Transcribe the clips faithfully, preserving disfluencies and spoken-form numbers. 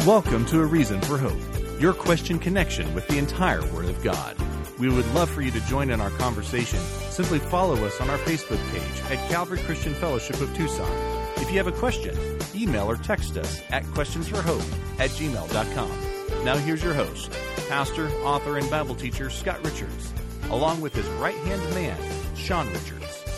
Welcome to A Reason for Hope, your question connection with the entire Word of God. We would love for you to join in our conversation. Simply follow us on our Facebook page at Calvary Christian Fellowship of Tucson. If you have a question, email or text us at questionsforhope at gmail dot com. Now here's your host, pastor, author, and Bible teacher Scott Richards, along with his right-hand man, Sean Richards.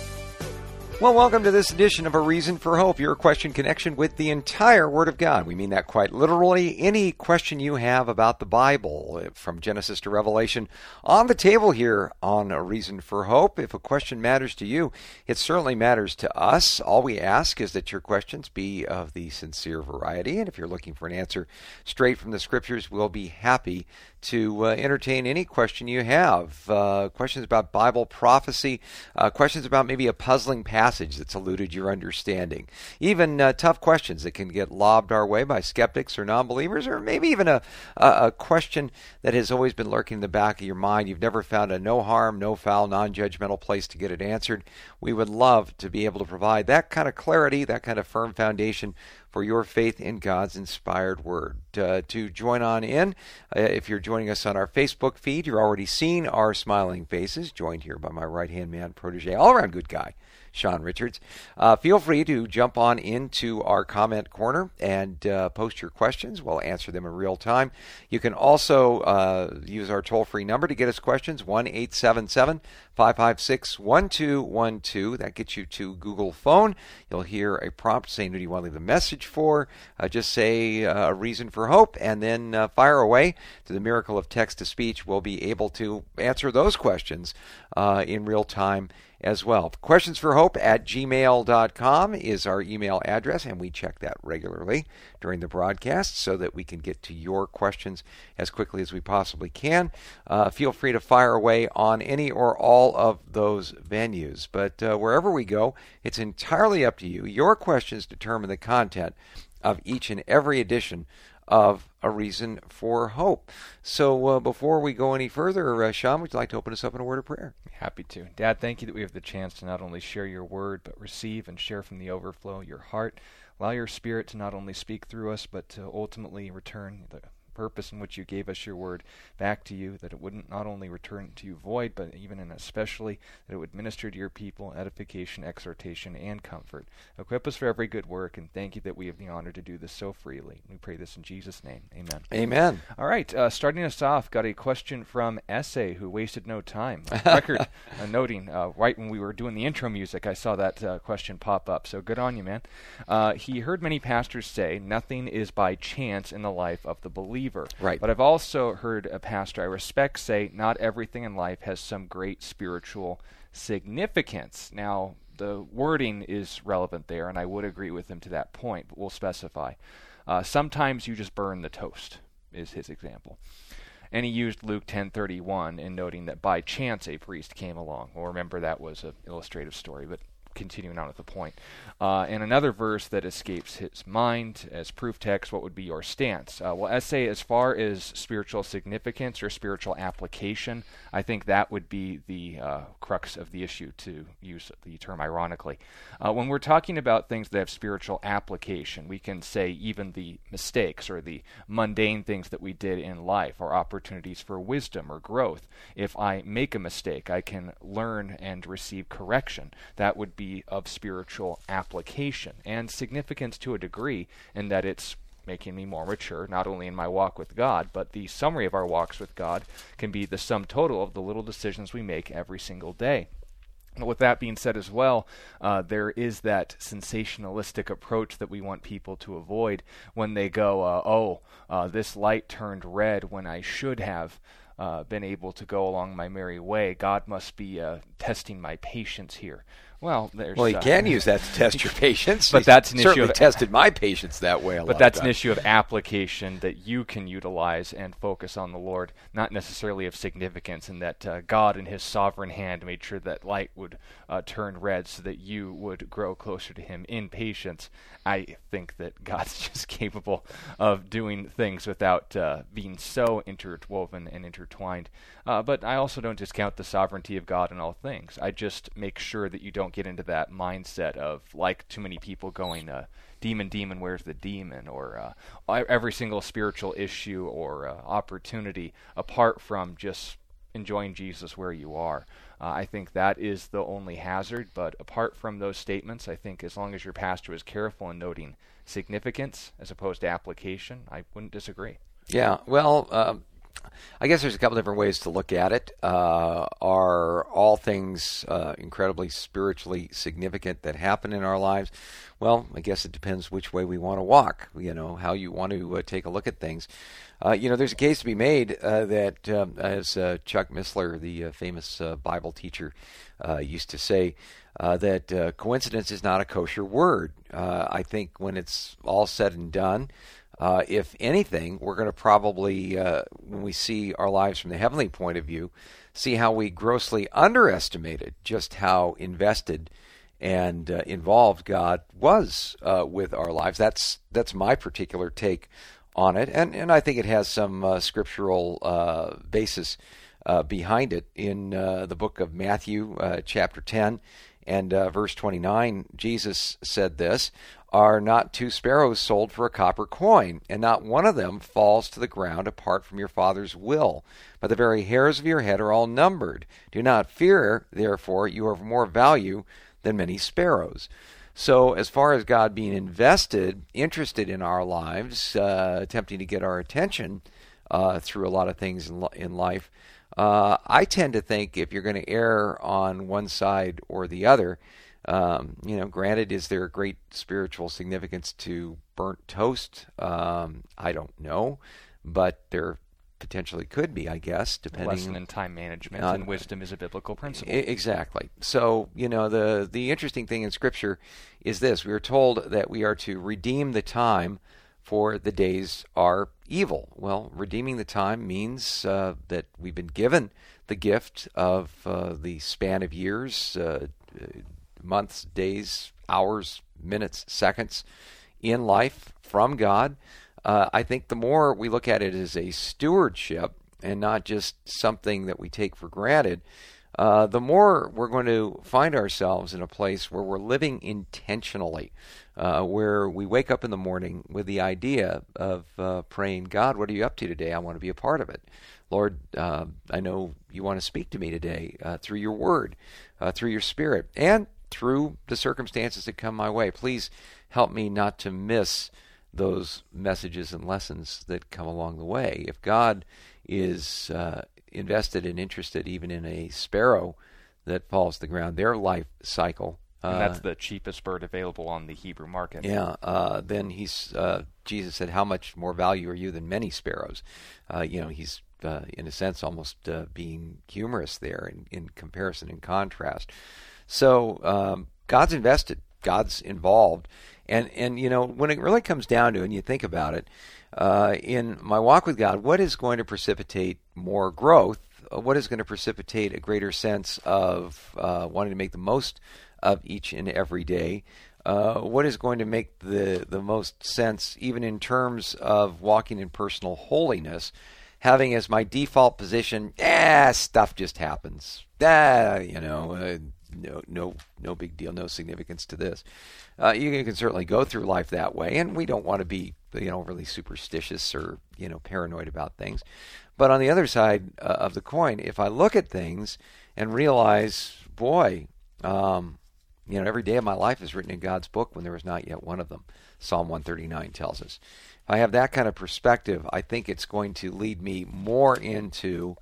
Well, welcome to this edition of A Reason for Hope, your question connection with the entire Word of God. We mean that quite literally. Any question you have about the Bible, from Genesis to Revelation, on the table here on A Reason for Hope. If a question matters to you, it certainly matters to us. All we ask is that your questions be of the sincere variety, and if you're looking for an answer straight from the Scriptures, we'll be happy to uh, entertain any question you have. Uh, questions about Bible prophecy, uh, questions about maybe a puzzling passage that's eluded your understanding, even uh, tough questions that can get lobbed our way by skeptics or non-believers, or maybe even a, a, a question that has always been lurking in the back of your mind. You've never found a no harm, no foul, non-judgmental place to get it answered. We would love to be able to provide that kind of clarity, that kind of firm foundation for your faith in God's inspired Word. Uh, to join on in, uh, if you're joining us on our Facebook feed, you're already seeing our smiling faces, joined here by my right-hand man, protege, all-around good guy, Sean Richards. Uh, feel free to jump on into our comment corner and uh, post your questions. We'll answer them in real time. You can also uh, use our toll-free number to get us questions, one eight seven seven, five five six, one two one two. That gets you to Google Phone. You'll hear a prompt saying, who do you want to leave a message for? Uh, just say uh, A Reason for Hope, and then uh, fire away. To the miracle of text-to-speech, we'll be able to answer those questions uh, in real time as well. Questions for Hope at gmail dot com is our email address, and we check that regularly during the broadcast so that we can get to your questions as quickly as we possibly can. Uh, feel free to fire away on any or all of those venues. But uh, wherever we go, it's entirely up to you. Your questions determine the content of each and every edition of A Reason for Hope. So uh, before we go any further, uh, Sean, would you like to open us up in a word of prayer? Happy to. Dad, thank you that we have the chance to not only share your word, but receive and share from the overflow your heart. Allow your Spirit to not only speak through us, but to ultimately return the purpose in which you gave us your word back to you, that it wouldn't not only return to you void, but even and especially that it would minister to your people edification, exhortation, and comfort. Equip us for every good work, and thank you that we have the honor to do this so freely. We pray this in Jesus' name. Amen. Amen. All right, uh, starting us off, got a question from Essay, who wasted no time. Record uh, noting, uh, right when we were doing the intro music, I saw that uh, question pop up, so good on you, man. Uh, he heard many pastors say, nothing is by chance in the life of the believer. Right. But I've also heard a pastor I respect say not everything in life has some great spiritual significance. Now, the wording is relevant there, and I would agree with him to that point, but we'll specify. Uh, sometimes you just burn the toast, is his example. And he used Luke ten thirty-one in noting that by chance a priest came along. Well, remember that was an illustrative story, but continuing on with the point. Uh, and another verse that escapes his mind as proof text, what would be your stance? Uh, well, essay, as far as spiritual significance or spiritual application, I think that would be the uh, crux of the issue, to use the term ironically. Uh, when we're talking about things that have spiritual application, we can say even the mistakes or the mundane things that we did in life are opportunities for wisdom or growth. If I make a mistake, I can learn and receive correction. That would be of spiritual application and significance to a degree, in that it's making me more mature, not only in my walk with God, but the summary of our walks with God can be the sum total of the little decisions we make every single day. But with that being said as well, uh, there is that sensationalistic approach that we want people to avoid when they go, uh, oh, uh, this light turned red when I should have uh, been able to go along my merry way. God must be uh, testing my patience here. Well, there's, well, he uh, can use that to test your patience. But He's that's an issue certainly of tested my patience that way a lot. But that's of an times. issue of application that you can utilize and focus on the Lord, not necessarily of significance, in that uh, God in his sovereign hand made sure that light would uh, turn red so that you would grow closer to him in patience. I think that God's just capable of doing things without uh, being so interwoven and intertwined. Uh, but I also don't discount the sovereignty of God in all things. I just make sure that you don't don't get into that mindset of, like too many people going, uh, demon, demon, where's the demon? Or uh, every single spiritual issue or uh, opportunity apart from just enjoying Jesus where you are. Uh, I think that is the only hazard, but apart from those statements, I think as long as your pastor is careful in noting significance as opposed to application, I wouldn't disagree. Yeah, well, um, I guess there's a couple different ways to look at it. Uh, are all things uh, incredibly spiritually significant that happen in our lives? Well, I guess it depends which way we want to walk, you know, how you want to uh, take a look at things. Uh, you know, there's a case to be made uh, that, um, as uh, Chuck Missler, the uh, famous uh, Bible teacher, uh, used to say, uh, that uh, coincidence is not a kosher word. Uh, I think when it's all said and done, uh, if anything, we're going to probably, uh, when we see our lives from the heavenly point of view, see how we grossly underestimated just how invested and uh, involved God was uh, with our lives. That's that's my particular take on it, and and I think it has some uh, scriptural uh, basis uh, behind it. In uh, the book of Matthew, uh, chapter ten, and uh, verse twenty-nine, Jesus said this, "Are not two sparrows sold for a copper coin, and not one of them falls to the ground apart from your Father's will? But the very hairs of your head are all numbered. Do not fear, therefore, you are of more value than many sparrows." So as far as God being invested, interested in our lives, uh, attempting to get our attention uh, through a lot of things in, in life, uh, I tend to think if you're going to err on one side or the other, um, you know, granted, is there a great spiritual significance to burnt toast? Um, I don't know, but there potentially could be, I guess, depending. Lesson in time management on, and wisdom is a biblical principle. Exactly. So, you know, the the interesting thing in Scripture is this: we are told that we are to redeem the time, for the days are evil. Well, redeeming the time means uh, that we've been given the gift of uh, the span of years, uh, months, days, hours, minutes, seconds in life from God. Uh, I think the more we look at it as a stewardship and not just something that we take for granted, uh, the more we're going to find ourselves in a place where we're living intentionally, uh, where we wake up in the morning with the idea of uh, praying, God, what are you up to today? I want to be a part of it. Lord, uh, I know you want to speak to me today uh, through your word, uh, through your spirit, and through the circumstances that come my way. Please help me not to miss those messages and lessons that come along the way. If God is uh, invested and interested even in a sparrow that falls to the ground, their life cycle, uh, and that's the cheapest bird available on the Hebrew market. Yeah, uh, then he's uh, Jesus said, "How much more value are you than many sparrows?" Uh, you know, he's uh, in a sense almost uh, being humorous there in, in comparison and contrast. So um, God's invested, God's involved. And, and you know, when it really comes down to it, and you think about it, uh, in my walk with God, what is going to precipitate more growth? What is going to precipitate a greater sense of uh, wanting to make the most of each and every day? Uh, what is going to make the, the most sense, even in terms of walking in personal holiness, having as my default position, ah, stuff just happens. Ah, you know, uh, no, no, no big deal, no significance to this. Uh, you can certainly go through life that way, and we don't want to be, you know, really superstitious or, you know, paranoid about things. But on the other side uh, of the coin, if I look at things and realize, boy, um, you know, every day of my life is written in God's book when there was not yet one of them. Psalm one thirty-nine tells us. If I have that kind of perspective, I think it's going to lead me more into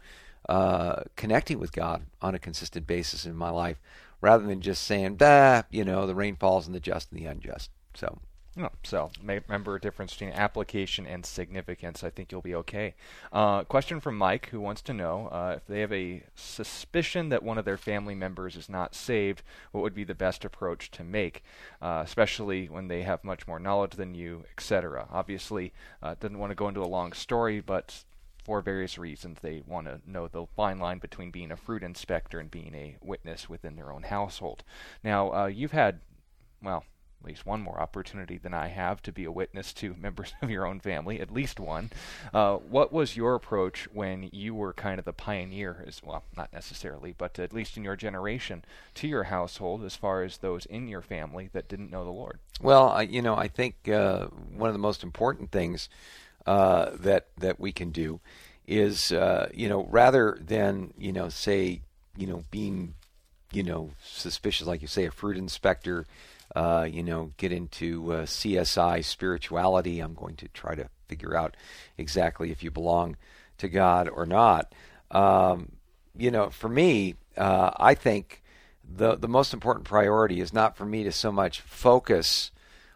uh, connecting with God on a consistent basis in my life, rather than just saying, "Bah, you know, the rain falls on the just and the unjust." So, oh, so remember a difference between application and significance. I think you'll be okay. Uh, question from Mike, who wants to know uh, if they have a suspicion that one of their family members is not saved, what would be the best approach to make, uh, especially when they have much more knowledge than you, et cetera. Obviously, uh, didn't want to go into a long story, but for various reasons, they want to know the fine line between being a fruit inspector and being a witness within their own household. Now, uh, you've had, well, at least one more opportunity than I have to be a witness to members of your own family, at least one. Uh, what was your approach when you were kind of the pioneer, as well, not necessarily, but at least in your generation, to your household as far as those in your family that didn't know the Lord? Well, I, you know, I think uh, one of the most important things uh, that that we can do is, uh, you know, rather than, you know, say, you know, being, you know, suspicious, like you say, a fruit inspector, uh, you know, get into uh, C S I spirituality. I'm going to try to figure out exactly if you belong to God or not. Um, you know, for me, uh, I think the the most important priority is not for me to so much focus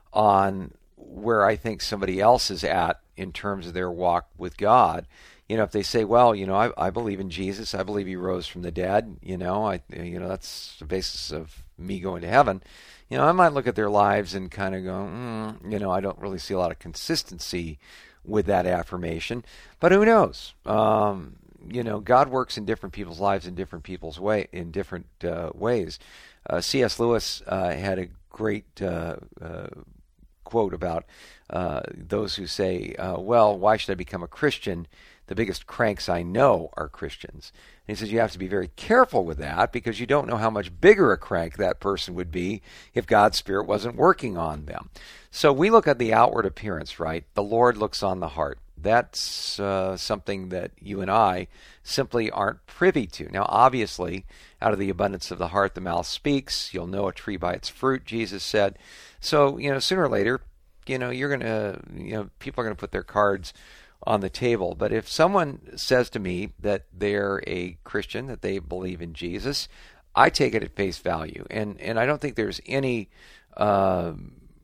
on where I think somebody else is at in terms of their walk with God. You know, if they say, well, you know, I, I believe in Jesus, I believe he rose from the dead, you know, I, you know, that's the basis of me going to heaven. You know, I might look at their lives and kind of go, mm, you know, I don't really see a lot of consistency with that affirmation. But who knows? Um, you know, God works in different people's lives in different people's way, in different uh, ways. Uh, C S Lewis uh, had a great uh, uh, quote about uh, those who say, uh, well, why should I become a Christian? The biggest cranks I know are Christians. And he says you have to be very careful with that because you don't know how much bigger a crank that person would be if God's Spirit wasn't working on them. So we look at the outward appearance, right? The Lord looks on the heart. That's uh, something that you and I simply aren't privy to. Now, obviously, out of the abundance of the heart, the mouth speaks. You'll know a tree by its fruit, Jesus said. So, you know, sooner or later, you know, you're going to, you know, people are going to put their cards on the table. But if someone says to me that they're a Christian, that they believe in Jesus, I take it at face value. And and I don't think there's any uh,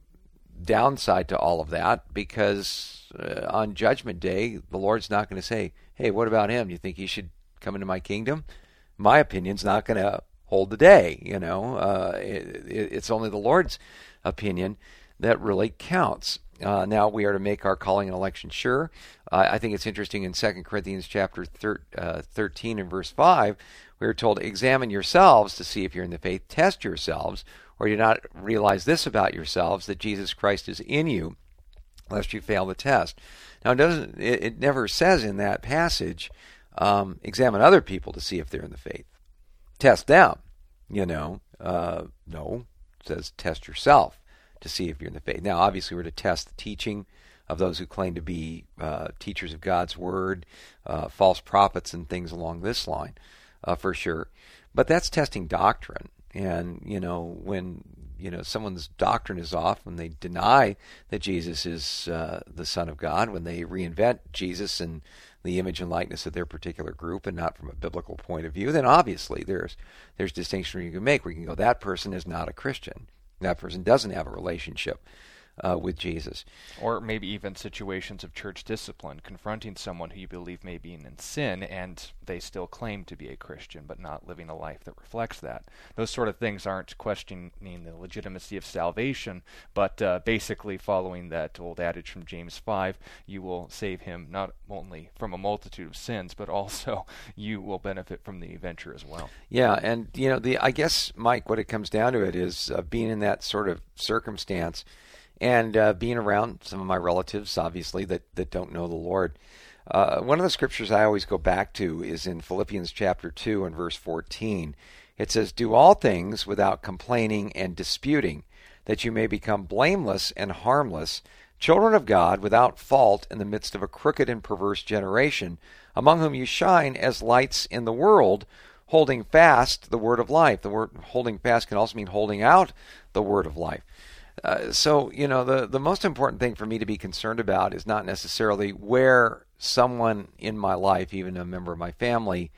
downside to all of that because uh, on Judgment Day, the Lord's not going to say, hey, what about him? You think he should come into my kingdom? My opinion's not going to hold the day. You know, uh, it, it's only the Lord's opinion that really counts. Uh, now we are to make our calling and election sure. Uh, I think it's interesting in Second Corinthians chapter thir- uh, thirteen and verse five, we are told, examine yourselves to see if you're in the faith, test yourselves, or you do not realize this about yourselves, that Jesus Christ is in you, lest you fail the test. Now it doesn't. It, it never says in that passage, um, examine other people to see if they're in the faith. Test them, you know. Uh, no, it says test yourself to see if you're in the faith. Now, obviously, we're to test the teaching of those who claim to be uh, teachers of God's Word, uh, false prophets and things along this line, uh, for sure. But that's testing doctrine. And, you know, when, you know, someone's doctrine is off, when they deny that Jesus is uh, the Son of God, when they reinvent Jesus in the image and likeness of their particular group and not from a biblical point of view, then obviously there's there's distinction you can make where you can go, that person is not a Christian. That person doesn't have a relationship uh, with Jesus. Or maybe even situations of church discipline, confronting someone who you believe may be in sin and they still claim to be a Christian but not living a life that reflects that. Those sort of things aren't questioning the legitimacy of salvation, but uh, basically following that old adage from James five, you will save him not only from a multitude of sins, but also you will benefit from the venture as well. Yeah, and you know, the I guess, Mike, what it comes down to it is uh, being in that sort of circumstance and uh, being around some of my relatives, obviously, that, that don't know the Lord. Uh, one of the scriptures I always go back to is in Philippians chapter two and verse fourteen. It says, do all things without complaining and disputing, that you may become blameless and harmless, children of God without fault in the midst of a crooked and perverse generation, among whom you shine as lights in the world, holding fast the word of life. The word holding fast can also mean holding out the word of life. Uh, so, you know, the, the most important thing for me to be concerned about is not necessarily where someone in my life, even a member of my family,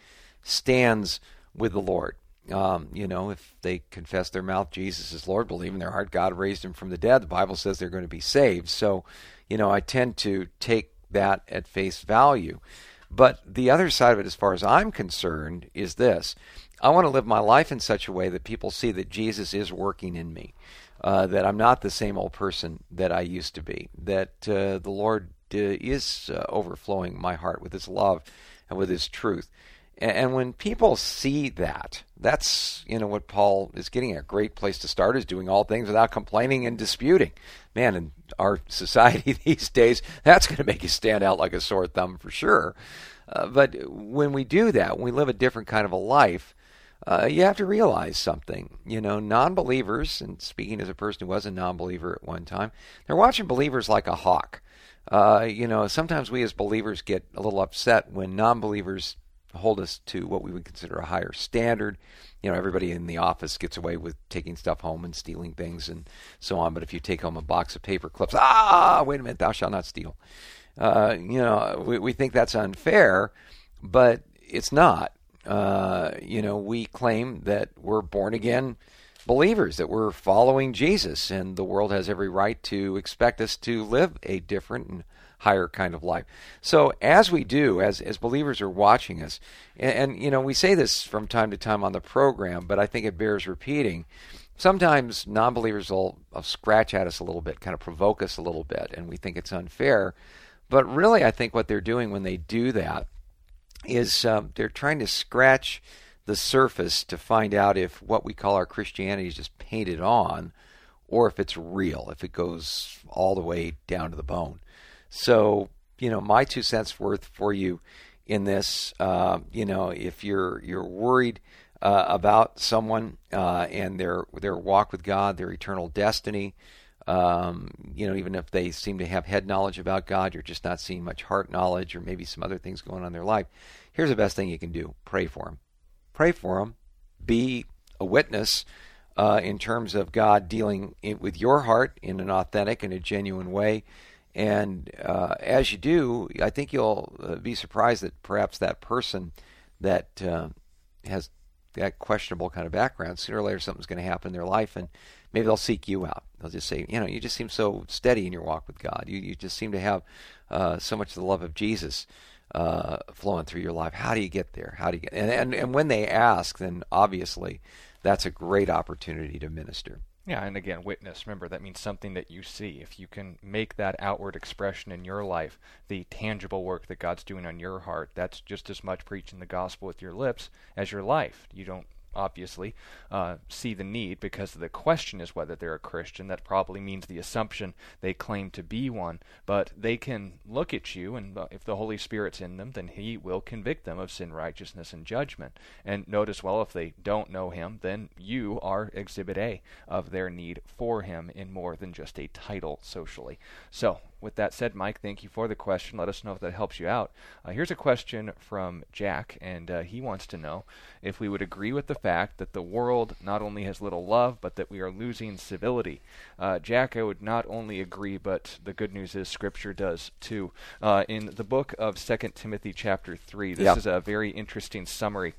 stands with the Lord. Um, you know, if they confess their mouth Jesus is Lord, believe in their heart God raised him from the dead, the Bible says they're going to be saved. So, you know, I tend to take that at face value. But the other side of it, as far as I'm concerned, is this. I want to live my life in such a way that people see that Jesus is working in me. Uh, that I'm not the same old person that I used to be, that uh, the Lord uh, is uh, overflowing my heart with his love and with his truth. And, and when people see that, that's, you know, what Paul is getting at. A great place to start is doing all things without complaining and disputing. Man, in our society these days, that's going to make you stand out like a sore thumb for sure. Uh, but when we do that, when we live a different kind of a life, uh, you have to realize something. You know, non-believers, and speaking as a person who was a non-believer at one time, they're watching believers like a hawk. Uh, you know, sometimes we as believers get a little upset when non-believers hold us to what we would consider a higher standard. You know, everybody in the office gets away with taking stuff home and stealing things and so on. But if you take home a box of paper clips, ah, wait a minute, thou shalt not steal. Uh, you know, we, we think that's unfair, but it's not. Uh, you know, we claim that we're born again believers, that we're following Jesus, and the world has every right to expect us to live a different and higher kind of life. So as we do, as as believers are watching us, and, and you know, we say this from time to time on the program, but I think it bears repeating. Sometimes non-believers will, will scratch at us a little bit, kind of provoke us a little bit, and we think it's unfair. But really, I think what they're doing when they do that is um, they're trying to scratch the surface to find out if what we call our Christianity is just painted on, or if it's real, if it goes all the way down to the bone. So, you know, my two cents worth for you in this. Uh, you know, if you're you're worried uh, about someone uh, and their their walk with God, their eternal destiny, um, you know, even if they seem to have head knowledge about God, you're just not seeing much heart knowledge, or maybe some other things going on in their life. Here's the best thing you can do: pray for them. Pray for them. Be a witness uh, in terms of God dealing in, with your heart in an authentic and a genuine way. And uh, as you do, I think you'll uh, be surprised that perhaps that person that uh, has that questionable kind of background, sooner or later something's going to happen in their life, and maybe they'll seek you out. They'll just say, you know, you just seem so steady in your walk with God. You you just seem to have uh, so much of the love of Jesus uh, flowing through your life. How do you get there? How do you get? And, and and when they ask, then obviously that's a great opportunity to minister. Yeah, and again, witness. Remember, that means something that you see. If you can make that outward expression in your life, the tangible work that God's doing on your heart, that's just as much preaching the gospel with your lips as your life. You don't obviously uh, see the need, because the question is whether they're a Christian. That probably means the assumption they claim to be one, but they can look at you, and uh, if the Holy Spirit's in them, then He will convict them of sin, righteousness, and judgment. And notice well, if they don't know Him, then you are Exhibit A of their need for Him in more than just a title socially. So, with that said, Mike, thank you for the question. Let us know if that helps you out. Uh, here's a question from Jack, and uh, he wants to know if we would agree with the fact that the world not only has little love, but that we are losing civility. Uh, Jack, I would not only agree, but the good news is Scripture does too. Uh, in the book of Second Timothy chapter three, this yeah. is a very interesting summary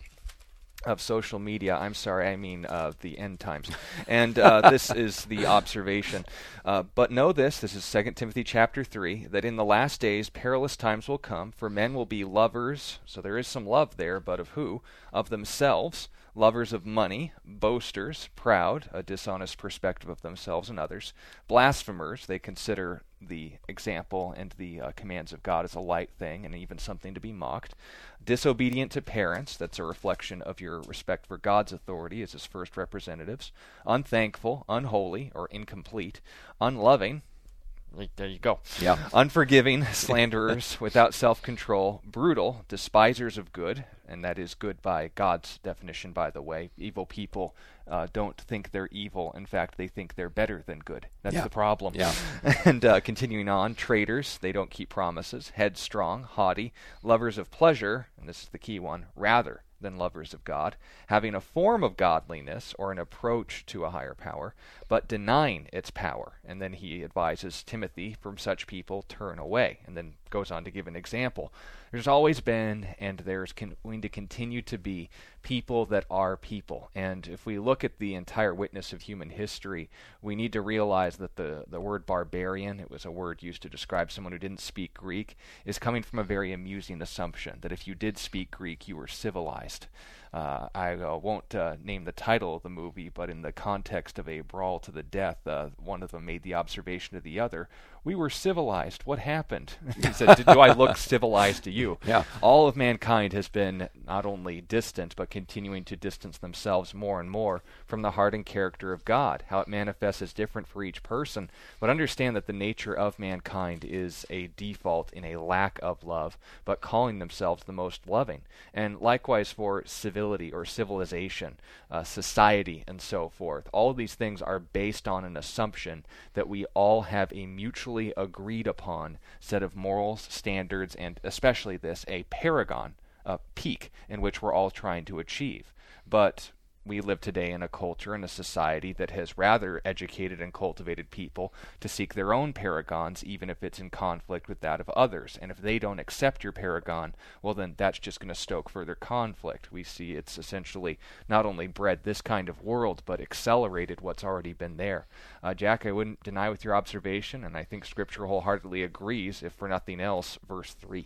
of social media. I'm sorry, I mean uh, the end times. And uh, this is the observation. Uh, but know this, this is Second Timothy chapter three, that in the last days perilous times will come, for men will be lovers, so there is some love there, but of who? Of themselves, lovers of money, boasters, proud, a dishonest perspective of themselves and others, blasphemers, they consider the example and the uh, commands of God as a light thing and even something to be mocked, disobedient to parents, that's a reflection of your respect for God's authority as His first representatives, unthankful, unholy, or incomplete, unloving, there you go. Yeah. Unforgiving, slanderers, without self-control, brutal, despisers of good, and that is good by God's definition, by the way. Evil people uh, don't think they're evil. In fact, they think they're better than good. That's yeah. the problem. Yeah. And uh, continuing on, traitors, they don't keep promises, headstrong, haughty, lovers of pleasure, and this is the key one, rather than lovers of God, having a form of godliness or an approach to a higher power, but denying its power. And then he advises Timothy, from such people turn away, and then goes on to give an example. There's always been, and there's con- going to continue to be, people that are people. And if we look at the entire witness of human history, we need to realize that the, the word barbarian, it was a word used to describe someone who didn't speak Greek, is coming from a very amusing assumption, that if you did speak Greek, you were civilized. Uh, I uh, won't uh, name the title of the movie, but in the context of a brawl to the death, uh, one of them made the observation to the other, "We were civilized. What happened?" He said, "Do I look civilized to you?" Yeah. All of mankind has been not only distant, but continuing to distance themselves more and more from the heart and character of God. How it manifests is different for each person, but understand that the nature of mankind is a default in a lack of love, but calling themselves the most loving. And likewise for civility or civilization, uh, society, and so forth. All of these things are based on an assumption that we all have a mutually agreed upon set of morals, standards, and especially this, a paragon, a peak in which we're all trying to achieve. But we live today in a culture and a society that has rather educated and cultivated people to seek their own paragons, even if it's in conflict with that of others. And if they don't accept your paragon, well, then that's just going to stoke further conflict. We see it's essentially not only bred this kind of world, but accelerated what's already been there. Uh, Jack, I wouldn't deny with your observation, and I think Scripture wholeheartedly agrees, if for nothing else, verse three.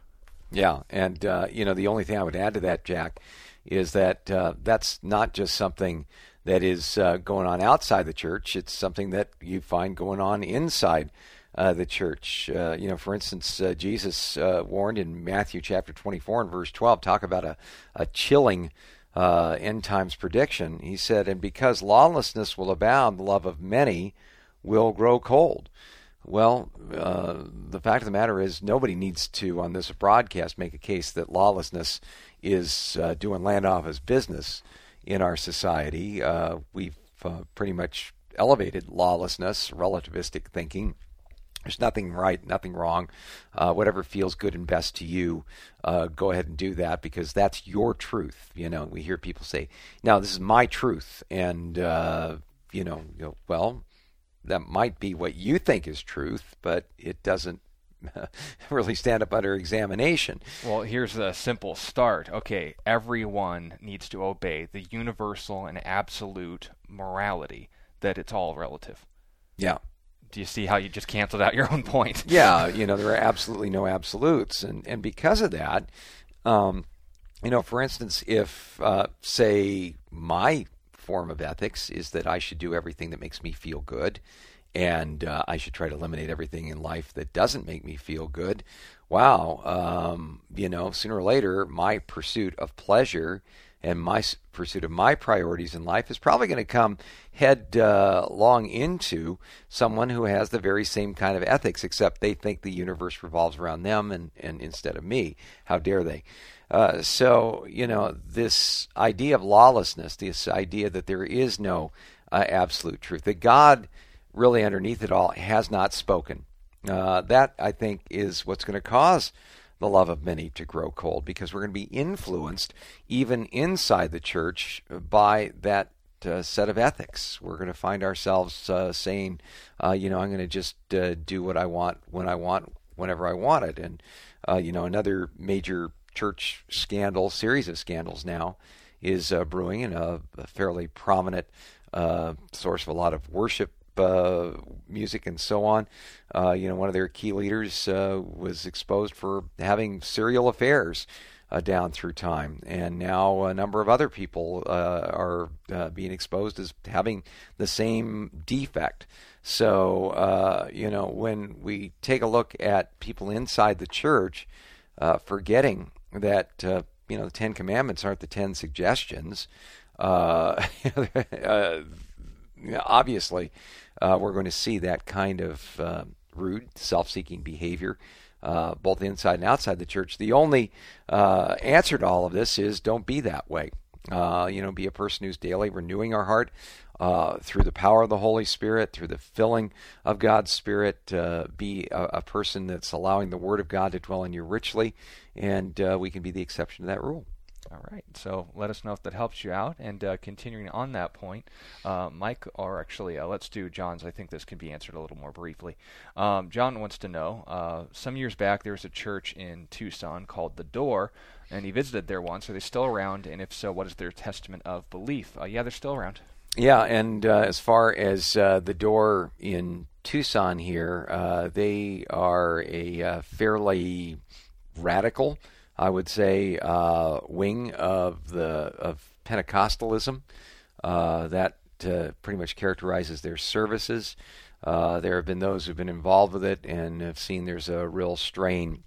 Yeah, and, uh, you know, the only thing I would add to that, Jack, is that uh, that's not just something that is uh, going on outside the church. It's something that you find going on inside uh, the church. Uh, you know, for instance, uh, Jesus uh, warned in Matthew chapter twenty-four and verse twelve, talk about a, a chilling uh, end times prediction. He said, "And because lawlessness will abound, the love of many will grow cold." Well, uh, the fact of the matter is nobody needs to, on this broadcast, make a case that lawlessness is uh, doing land office business in our society. Uh, we've uh, pretty much elevated lawlessness, relativistic thinking. There's nothing right, nothing wrong. Uh, whatever feels good and best to you, uh, go ahead and do that because that's your truth. You know, we hear people say, "Now this is my truth," and uh, you know, you know, well, that might be what you think is truth, but it doesn't really stand up under examination. Well, here's a simple start. Okay, everyone needs to obey the universal and absolute morality, that it's all relative. Yeah. Do you see how you just canceled out your own point? Yeah, you know, there are absolutely no absolutes. And, and because of that, um, you know, for instance, if, uh, say, my form of ethics is that I should do everything that makes me feel good, and uh, I should try to eliminate everything in life that doesn't make me feel good. Wow, um, you know, sooner or later, my pursuit of pleasure and my s- pursuit of my priorities in life is probably going to come headlong uh, into someone who has the very same kind of ethics, except they think the universe revolves around them and, and instead of me. How dare they? Uh, so, you know, this idea of lawlessness, this idea that there is no uh, absolute truth, that God really underneath it all has not spoken. Uh, that, I think, is what's going to cause the love of many to grow cold, because we're going to be influenced even inside the church by that uh, set of ethics. We're going to find ourselves uh, saying, uh, you know, I'm going to just uh, do what I want when I want, whenever I want it. And, uh, you know, another major church scandal, series of scandals now, is uh, brewing, and a, a fairly prominent uh, source of a lot of worship uh, music and so on. Uh, you know, one of their key leaders uh, was exposed for having serial affairs uh, down through time, and now a number of other people uh, are uh, being exposed as having the same defect. So, uh, you know, when we take a look at people inside the church, uh, forgetting that, uh, you know, the Ten Commandments aren't the Ten Suggestions. Uh, uh, obviously, uh, we're going to see that kind of uh, rude, self-seeking behavior, uh, both inside and outside the church. The only uh, answer to all of this is don't be that way. Uh, you know, be a person who's daily renewing our heart uh, through the power of the Holy Spirit, through the filling of God's Spirit. Uh, be a, a person that's allowing the Word of God to dwell in you richly, and uh, we can be the exception to that rule. All right, so let us know if that helps you out. And uh, continuing on that point, uh, Mike, or actually, uh, let's do John's. I think this can be answered a little more briefly. Um, John wants to know, uh, some years back there was a church in Tucson called The Door, and he visited there once. Are they still around? And if so, what is their testament of belief? Uh, yeah, they're still around. Yeah, and uh, as far as uh, The Door in Tucson here, uh, they are a uh, fairly radical I would say, uh, wing of the of Pentecostalism uh, that uh, pretty much characterizes their services. Uh, there have been those who've been involved with it and have seen there's a real strain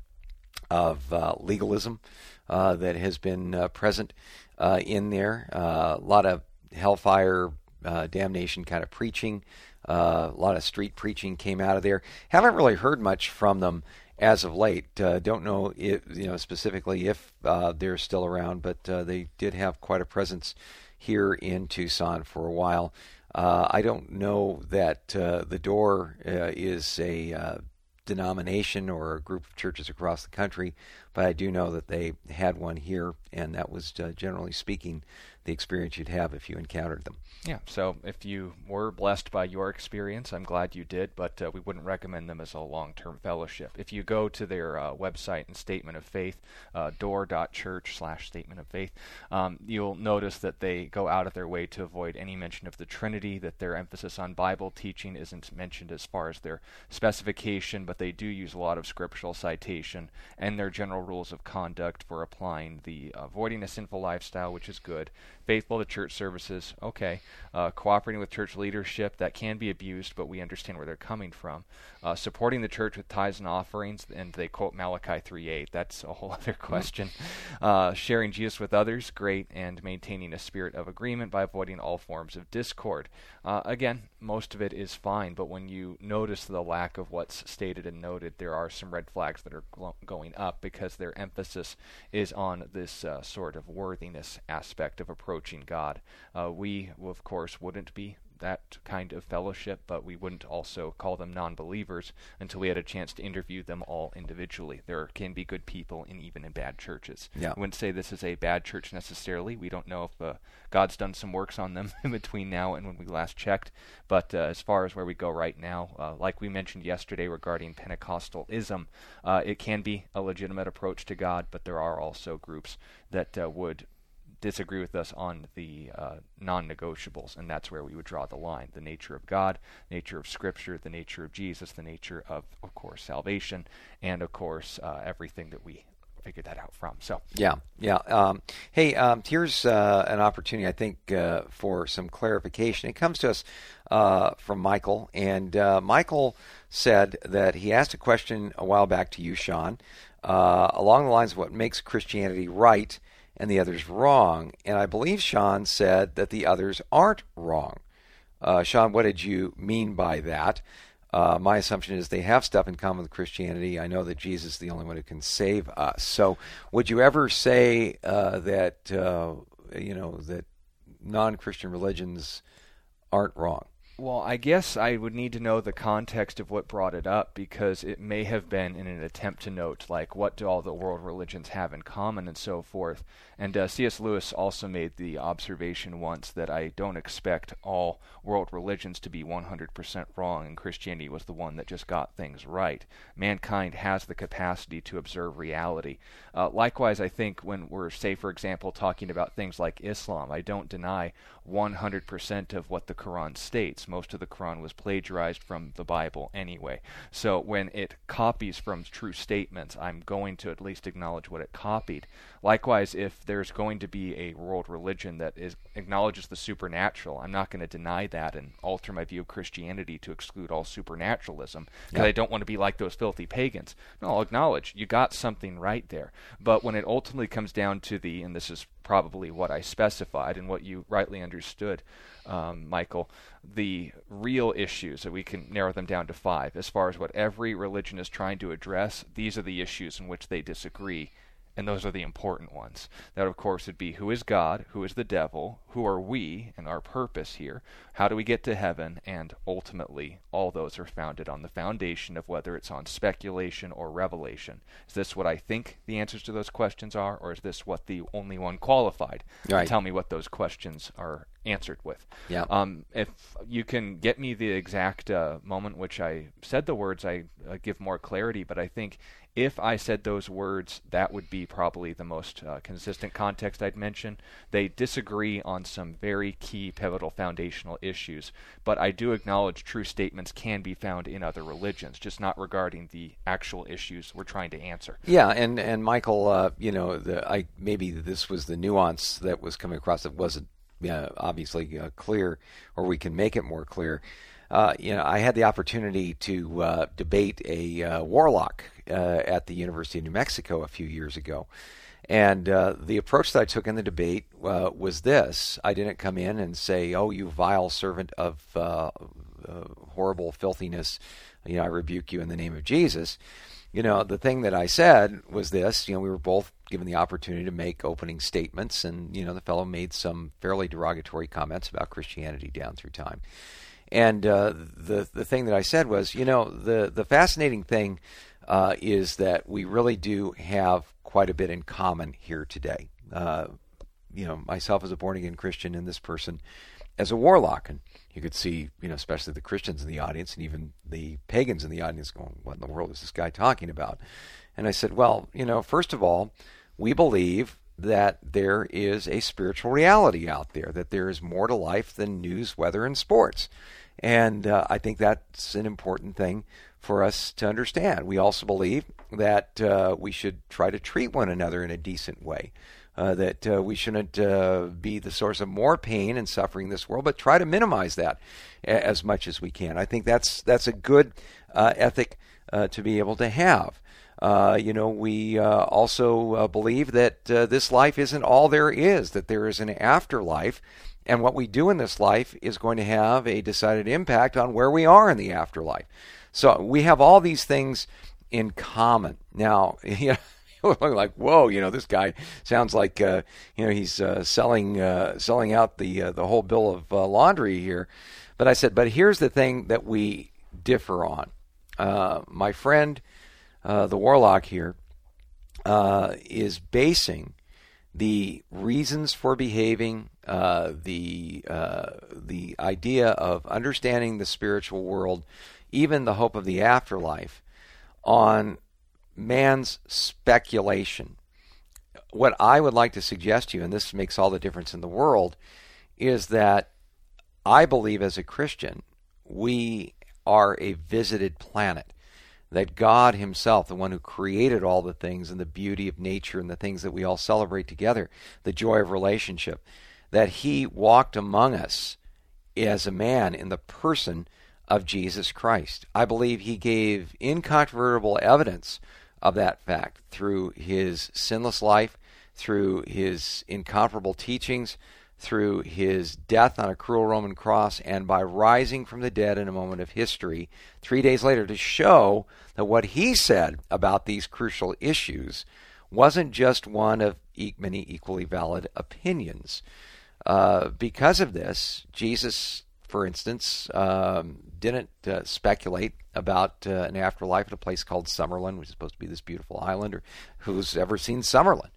of uh, legalism uh, that has been uh, present uh, in there. Uh, a lot of hellfire, uh, damnation kind of preaching. Uh, a lot of street preaching came out of there. Haven't really heard much from them as of late. Uh, don't know if, you know specifically if uh, they're still around, but uh, they did have quite a presence here in Tucson for a while. Uh, I don't know that uh, the Door uh, is a uh, denomination or a group of churches across the country, but I do know that they had one here, and that was, uh, generally speaking, the experience you'd have if you encountered them. Yeah, so if you were blessed by your experience, I'm glad you did, but uh, we wouldn't recommend them as a long-term fellowship. If you go to their uh, website and Statement of Faith, uh, door.church slash Statement of Faith, um, you'll notice that they go out of their way to avoid any mention of the Trinity, that their emphasis on Bible teaching isn't mentioned as far as their specification, but they do use a lot of scriptural citation and their general rules of conduct for applying the uh, avoiding a sinful lifestyle, which is good, faithful to church services, okay, uh, cooperating with church leadership, that can be abused, but we understand where they're coming from, uh, supporting the church with tithes and offerings, and they quote Malachi three eight, that's a whole other question, uh, sharing Jesus with others, great, and maintaining a spirit of agreement by avoiding all forms of discord. Uh, again, most of it is fine, but when you notice the lack of what's stated and noted, there are some red flags that are gl- going up because their emphasis is on this uh, sort of worthiness aspect of approaching God. Uh, we, of course, wouldn't be that kind of fellowship, but we wouldn't also call them non-believers until we had a chance to interview them all individually. There can be good people in even in bad churches. Yeah. I wouldn't say this is a bad church necessarily. We don't know if uh, God's done some works on them in between now and when we last checked, but uh, as far as where we go right now, uh, like we mentioned yesterday regarding Pentecostalism, uh, it can be a legitimate approach to God, but there are also groups that uh, would disagree with us on the uh, non-negotiables, and that's where we would draw the line. The nature of God, nature of Scripture, the nature of Jesus, the nature of, of course, salvation, and, of course, uh, everything that we figured that out from. So Yeah, yeah. Um, hey, um, here's uh, an opportunity, I think, uh, for some clarification. It comes to us uh, from Michael, and uh, Michael said that he asked a question a while back to you, Sean, uh, along the lines of what makes Christianity right and the others wrong. And I believe Sean said that the others aren't wrong. Uh, Sean, what did you mean by that? Uh, my assumption is they have stuff in common with Christianity. I know that Jesus is the only one who can save us. So would you ever say uh, that, uh, you know, that non-Christian religions aren't wrong? Well, I guess I would need to know the context of what brought it up, because it may have been in an attempt to note, like, what do all the world religions have in common and so forth. And uh, C S Lewis also made the observation once that I don't expect all world religions to be one hundred percent wrong, and Christianity was the one that just got things right. Mankind has the capacity to observe reality. Uh, likewise, I think when we're, say, for example, talking about things like Islam, I don't deny one hundred percent of what the Quran states. Most of the Quran was plagiarized from the Bible anyway. So when it copies from true statements, I'm going to at least acknowledge what it copied. Likewise, if there's going to be a world religion that is acknowledges the supernatural, I'm not going to deny that and alter my view of Christianity to exclude all supernaturalism, because Yeah. I don't want to be like those filthy pagans. No, I'll acknowledge you got something right there. But when it ultimately comes down to the, and this is probably what I specified and what you rightly understood, um, Michael, the real issues, that we can narrow them down to five. As far as what every religion is trying to address, these are the issues in which they disagree, and those are the important ones. That, of course, would be who is God, who is the devil, who are we, and our purpose here, how do we get to heaven, and ultimately all those are founded on the foundation of whether it's on speculation or revelation. Is this what I think the answers to those questions are, or is this what the only one qualified Right. to tell me what those questions are answered with? Yeah. Um, if you can get me the exact uh, moment which I said the words, I uh, give more clarity, but I think If I said those words, that would be probably the most uh, consistent context I'd mention. They disagree on some very key, pivotal, foundational issues, but I do acknowledge true statements can be found in other religions, just not regarding the actual issues we're trying to answer. Yeah, and and Michael, uh, you know, the, I maybe this was the nuance that was coming across that wasn't uh, obviously uh, clear, or we can make it more clear. Uh, you know, I had the opportunity to uh, debate a uh, warlock uh, at the University of New Mexico a few years ago. And uh, the approach that I took in the debate uh, was this. I didn't come in and say, oh, you vile servant of uh, uh, horrible filthiness, you know, I rebuke you in the name of Jesus. You know, the thing that I said was this. You know, we were both given the opportunity to make opening statements, and, you know, the fellow made some fairly derogatory comments about Christianity down through time. And uh, the the thing that I said was, you know, the, the fascinating thing uh, is that we really do have quite a bit in common here today. Uh, you know, myself as a born-again Christian and this person as a warlock. And you could see, you know, especially the Christians in the audience and even the pagans in the audience going, what in the world is this guy talking about? And I said, well, you know, first of all, we believe that there is a spiritual reality out there, that there is more to life than news, weather, and sports. And uh, I think that's an important thing for us to understand. We also believe that uh, we should try to treat one another in a decent way, uh, that uh, we shouldn't uh, be the source of more pain and suffering in this world, but try to minimize that a- as much as we can. I think that's that's a good uh, ethic uh, to be able to have. Uh, you know, we uh, also uh, believe that uh, this life isn't all there is, that there is an afterlife, and what we do in this life is going to have a decided impact on where we are in the afterlife. So we have all these things in common. Now, you know, like, whoa, you know, this guy sounds like, uh, you know, he's uh, selling uh, selling out the uh, the whole bill of uh, laundry here. But I said, but here's the thing that we differ on. Uh, my friend, uh, the warlock here, uh, is basing the reasons for behaving, uh, the uh, the idea of understanding the spiritual world, even the hope of the afterlife, on man's speculation. What I would like to suggest to you, and this makes all the difference in the world, is that I believe as a Christian, we are a visited planet. That God himself, the one who created all the things and the beauty of nature and the things that we all celebrate together, the joy of relationship, that he walked among us as a man in the person of Jesus Christ. I believe he gave incontrovertible evidence of that fact through his sinless life, through his incomparable teachings, through his death on a cruel Roman cross, and by rising from the dead in a moment of history three days later to show that what he said about these crucial issues wasn't just one of many equally valid opinions. Uh, because of this, Jesus, for instance, um, didn't uh, speculate about uh, an afterlife at a place called Summerlin, which is supposed to be this beautiful island, or who's ever seen Summerlin.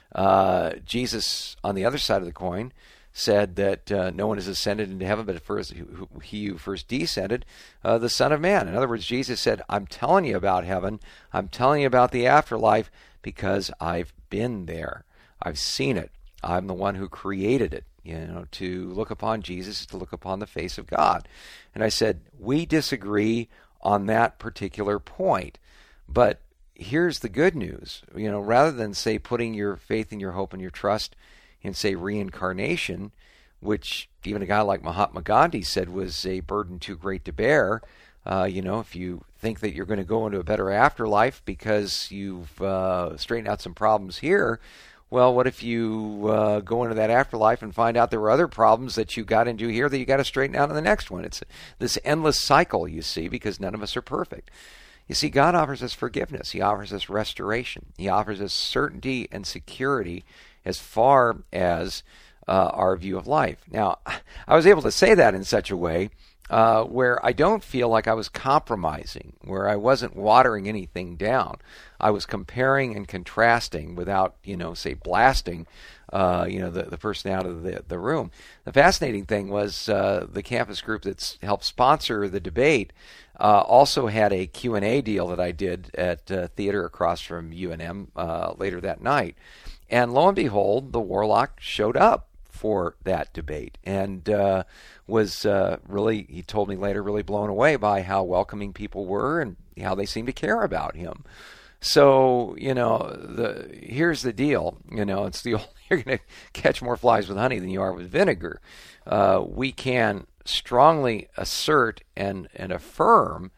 Uh, Jesus, on the other side of the coin, said that uh, no one has ascended into heaven, but first he who first descended, uh, the Son of Man. In other words, Jesus said, I'm telling you about heaven, I'm telling you about the afterlife, because I've been there. I've seen it. I'm the one who created it. You know, to look upon Jesus is to look upon the face of God. And I said, we disagree on that particular point. But here's the good news. You know, rather than, say, putting your faith and your hope and your trust in, say, reincarnation, which even a guy like Mahatma Gandhi said was a burden too great to bear, uh, you know, if you think that you're going to go into a better afterlife because you've uh, straightened out some problems here, well, what if you uh, go into that afterlife and find out there were other problems that you got into here that you got to straighten out in the next one? It's this endless cycle, you see, because none of us are perfect. You see, God offers us forgiveness. He offers us restoration. He offers us certainty and security as far as uh, our view of life. Now, I was able to say that in such a way uh, where I don't feel like I was compromising, where I wasn't watering anything down. I was comparing and contrasting without, you know, say blasting, uh, you know, the, the person out of the, the room. The fascinating thing was uh, the campus group that's helped sponsor the debate uh, also had a Q and A deal that I did at uh, theater across from U N M uh, later that night. And lo and behold, the Warlock showed up for that debate and uh, was uh, really, he told me later, really blown away by how welcoming people were and how they seemed to care about him. So, you know, the here's the deal. You know, it's the old, you're going to catch more flies with honey than you are with vinegar. Uh, we can strongly assert and, and affirm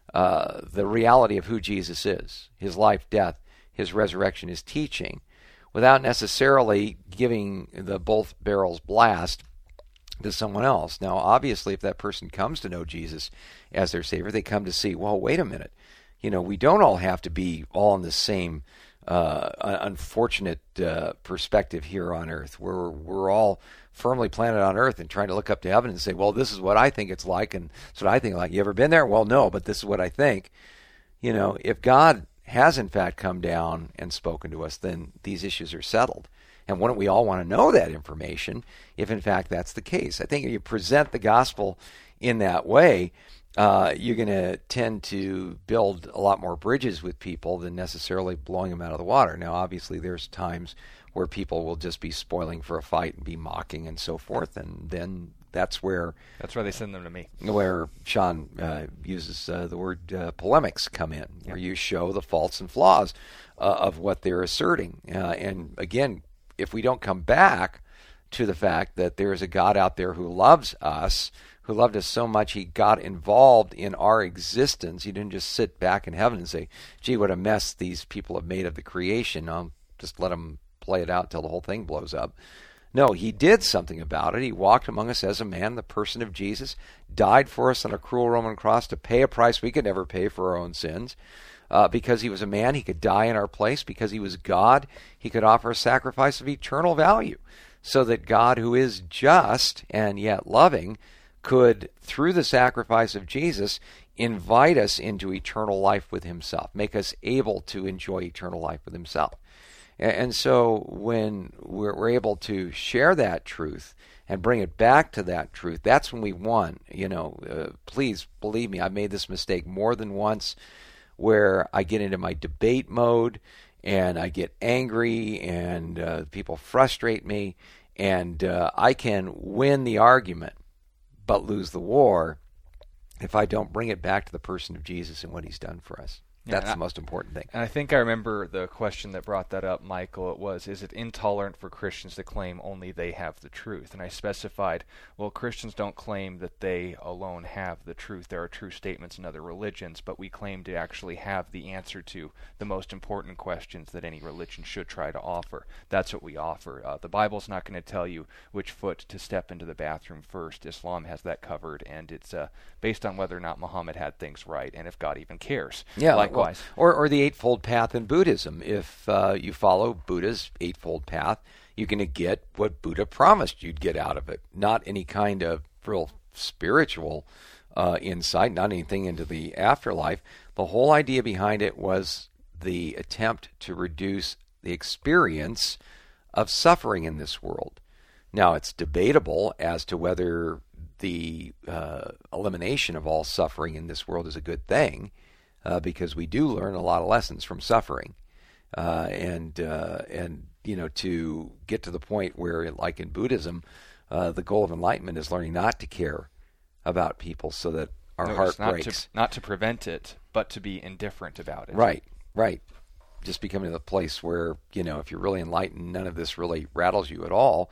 uh, the reality of who Jesus is, his life, death, his resurrection, his teaching, without necessarily giving the both barrels blast to someone else. Now, obviously, if that person comes to know Jesus as their Savior, they come to see, well, wait a minute. You know, we don't all have to be all in the same uh, unfortunate uh, perspective here on earth. We're, we're all firmly planted on earth and trying to look up to heaven and say, well, this is what I think it's like, and that's what I think like. You ever been there? Well, no, but this is what I think. You know, if God has in fact come down and spoken to us, then these issues are settled. And wouldn't we all want to know that information if in fact that's the case? I think if you present the gospel in that way, uh, you're going to tend to build a lot more bridges with people than necessarily blowing them out of the water. Now, obviously, there's times where people will just be spoiling for a fight and be mocking and so forth, and then that's where that's where they send them to me. Where Sean uh, uses uh, the word uh, polemics come in, yeah. where you show the faults and flaws uh, of what they're asserting. Uh, and again, if we don't come back to the fact that there is a God out there who loves us, who loved us so much he got involved in our existence. He didn't just sit back in heaven and say, gee, what a mess these people have made of the creation. I'll just let them play it out till the whole thing blows up. No, he did something about it. He walked among us as a man, the person of Jesus, died for us on a cruel Roman cross to pay a price we could never pay for our own sins. Uh, because he was a man, he could die in our place. Because he was God, he could offer a sacrifice of eternal value. So that God, who is just and yet loving, could, through the sacrifice of Jesus, invite us into eternal life with himself, make us able to enjoy eternal life with himself. And so when we're able to share that truth and bring it back to that truth, that's when we won. You know, uh, please believe me, I've made this mistake more than once where I get into my debate mode and I get angry and uh, people frustrate me, and uh, I can win the argument but lose the war if I don't bring it back to the person of Jesus and what he's done for us. That's yeah, the most important thing. And I think I remember the question that brought that up, Michael. It was, is it intolerant for Christians to claim only they have the truth? And I specified, well, Christians don't claim that they alone have the truth. There are true statements in other religions, but we claim to actually have the answer to the most important questions that any religion should try to offer. That's what we offer. Uh, the Bible's not going to tell you which foot to step into the bathroom first. Islam has that covered, and it's uh, based on whether or not Muhammad had things right, and if God even cares. Yeah, Likewise. Well, or, or the Eightfold Path in Buddhism. If uh, you follow Buddha's Eightfold Path, you're going to get what Buddha promised you'd get out of it. Not any kind of real spiritual uh, insight, not anything into the afterlife. The whole idea behind it was the attempt to reduce the experience of suffering in this world. Now, it's debatable as to whether the uh, elimination of all suffering in this world is a good thing. Uh, because we do learn a lot of lessons from suffering, uh, and uh, and you know, to get to the point where, like in Buddhism, uh, the goal of enlightenment is learning not to care about people, so that our no, heart not breaks. To, not to prevent it, but to be indifferent about it. Right, right. Just becoming to the place where, you know, if you're really enlightened, none of this really rattles you at all.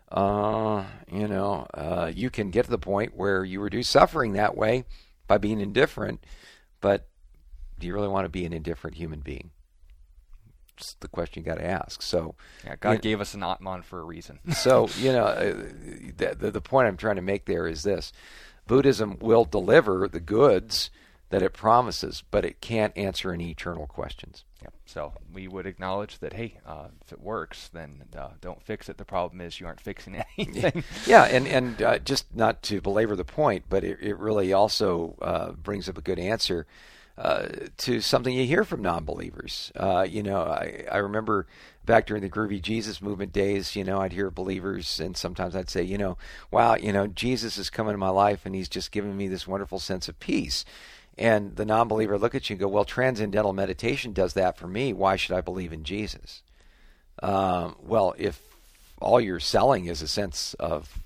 Uh, you know, uh, you can get to the point where you reduce suffering that way by being indifferent, but do you really want to be an indifferent human being? It's the question you got to ask. So, yeah, God you know, gave us an Atman for a reason. So, you know, uh, the, the the point I'm trying to make there is this: Buddhism will deliver the goods that it promises, but it can't answer any eternal questions. Yep. So we would acknowledge that, hey, uh, if it works, then uh, don't fix it. The problem is you aren't fixing anything. Yeah, and, and uh, just not to belabor the point, but it, it really also uh, brings up a good answer uh, to something you hear from non-believers. Uh, you know, I, I remember back during the Groovy Jesus movement days, you know, I'd hear believers, and sometimes I'd say, you know, wow, you know, Jesus has come into my life, and he's just given me this wonderful sense of peace. And the non-believer look at you and go, well, transcendental meditation does that for me. Why should I believe in Jesus? Um, well, if all you're selling is a sense of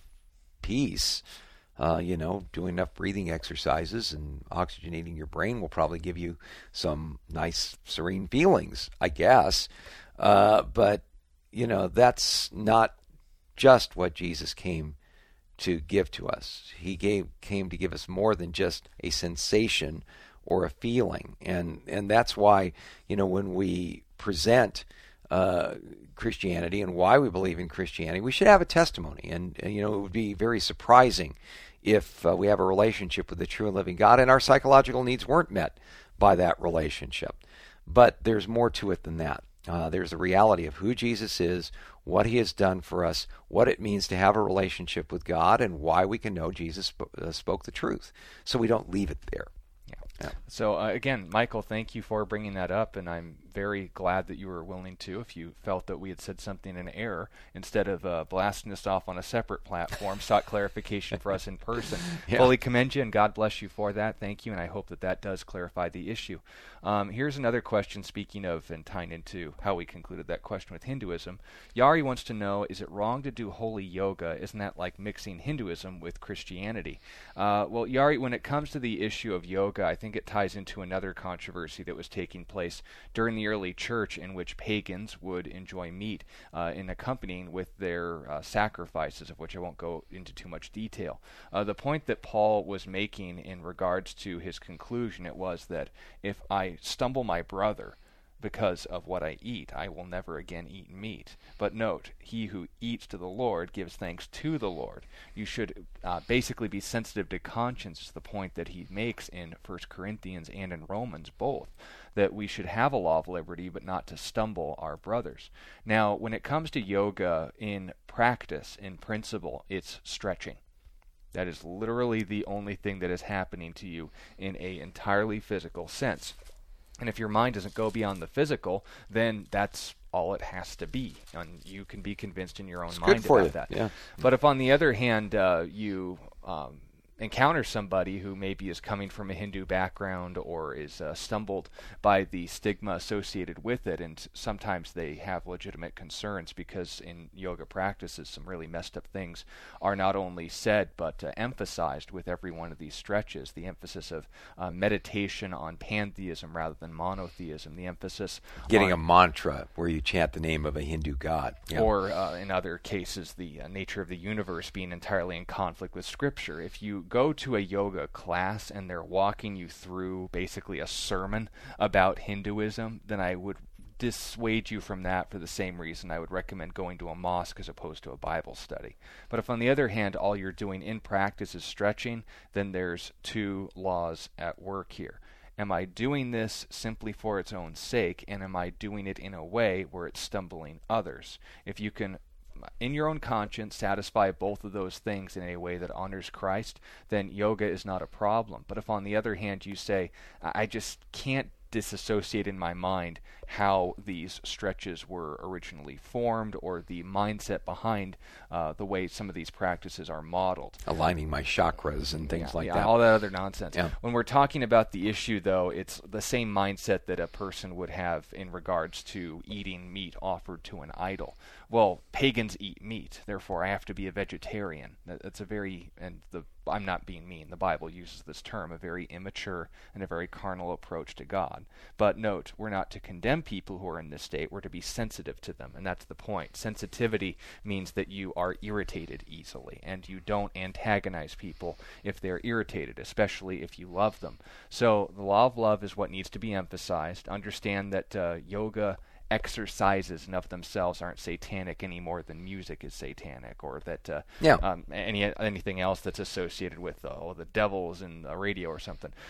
peace, uh, you know, doing enough breathing exercises and oxygenating your brain will probably give you some nice, serene feelings, I guess. Uh, but, you know, that's not just what Jesus came to give to us. He gave came to give us more than just a sensation or a feeling, and and that's why, you know, when we present uh, Christianity and why we believe in Christianity, we should have a testimony. And, and you know, it would be very surprising if uh, we have a relationship with the true and living God and our psychological needs weren't met by that relationship. But there's more to it than that. Uh, there's the reality of who Jesus is, what he has done for us, what it means to have a relationship with God, and why we can know Jesus sp- uh, spoke the truth. So we don't leave it there. Yeah. yeah. So uh, again, Michael, thank you for bringing that up, and I'm very glad that you were willing to, if you felt that we had said something in error, instead of uh, blasting us off on a separate platform, sought clarification for us in person. Yeah. Fully commend you, and God bless you for that. Thank you, and I hope that that does clarify the issue. Um, here's another question, speaking of and tying into how we concluded that question with Hinduism. Yari wants to know, is it wrong to do holy yoga? Isn't that like mixing Hinduism with Christianity? Uh, well, Yari, when it comes to the issue of yoga, I think it ties into another controversy that was taking place during the early church, in which pagans would enjoy meat uh, in accompanying with their uh, sacrifices, of which I won't go into too much detail. Uh, the point that Paul was making in regards to his conclusion, it was that if I stumble my brother because of what I eat, I will never again eat meat. But note, he who eats to the Lord gives thanks to the Lord. You should uh, basically be sensitive to conscience, is the point that he makes in First Corinthians and in Romans both, that we should have a law of liberty, but not to stumble our brothers. Now, when it comes to yoga, in practice, in principle, it's stretching. That is literally the only thing that is happening to you in an entirely physical sense. And if your mind doesn't go beyond the physical, then that's all it has to be. And you can be convinced in your own it's mind good for about you. that. Yeah. But if, on the other hand, uh, you um, encounter somebody who maybe is coming from a Hindu background or is uh, stumbled by the stigma associated with it, and sometimes they have legitimate concerns because in yoga practices some really messed up things are not only said but uh, emphasized with every one of these stretches. The emphasis of uh, meditation on pantheism rather than monotheism, the emphasis getting on a mantra where you chant the name of a Hindu god. Yeah. Or uh, in other cases, the uh, nature of the universe being entirely in conflict with Scripture. If you go to a yoga class and they're walking you through basically a sermon about Hinduism, then I would dissuade you from that for the same reason I would recommend going to a mosque as opposed to a Bible study. But if, on the other hand, all you're doing in practice is stretching, then there's two laws at work here. Am I doing this simply for its own sake, and am I doing it in a way where it's stumbling others? If you can, in your own conscience, satisfy both of those things in a way that honors Christ, then yoga is not a problem. But if, on the other hand, you say, I just can't disassociate in my mind how these stretches were originally formed or the mindset behind uh, the way some of these practices are modeled. Aligning my chakras and things yeah, like yeah, that. all that other nonsense. Yeah. When we're talking about the issue, though, it's the same mindset that a person would have in regards to eating meat offered to an idol. Well, pagans eat meat, therefore I have to be a vegetarian. That, that's a very, and the I'm not being mean, the Bible uses this term, a very immature and a very carnal approach to God. But note, we're not to condemn people who are in this state, we're to be sensitive to them, and that's the point. Sensitivity means that you are irritated easily, and you don't antagonize people if they're irritated, especially if you love them. So the law of love is what needs to be emphasized. Understand that uh, yoga exercises and of themselves aren't satanic any more than music is satanic, or that uh, yeah. um, any anything else that's associated with uh, oh, the devils in the radio or something.